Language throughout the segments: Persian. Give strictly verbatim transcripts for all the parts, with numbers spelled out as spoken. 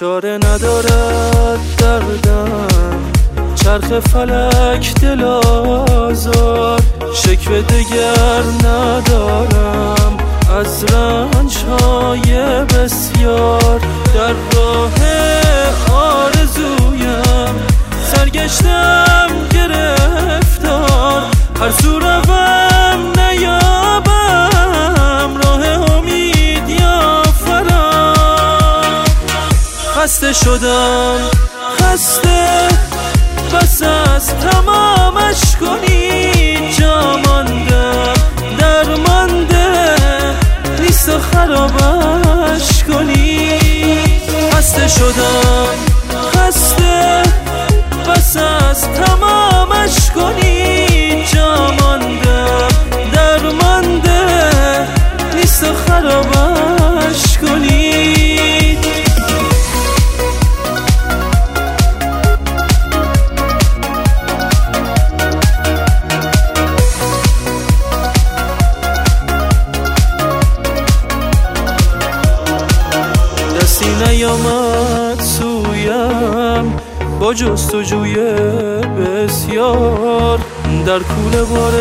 چاره ندارد دردم، چرخ فلک دل آزار، شکوه دگر ندارم از رنج‌های بسیار. در راه آرزویم سرگشتم گرفتار، هر سو روم نیابم راه امید یا فرار. خسته شدم خسته بس از تمامش کنی، جا ماندم درمانده نیست و خرابش کنی. خسته شدم خسته بس از تمامش کنی، جا ماندم درمانده نیست و خرابش کنی. کسی نیامد سویم با جستجوی بسیار، در کوله بار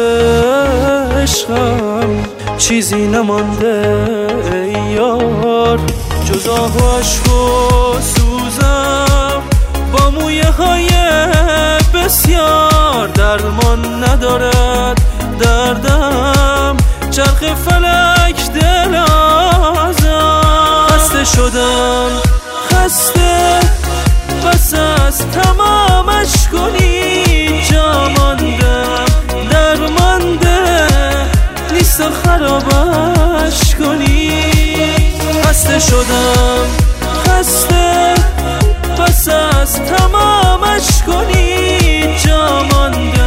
عشقم چیزی نمانده ای یار، جز آه و اشک و سوزم با مویه های بسیار. درمان ندارد دردم، چرخ فلک دل آزار. خسته شدم خسته بس از تمامش کنی، جا ماندم درمانده نیست و خرابش کنی. خسته شدم خسته بس از تمامش کنی، جا مانده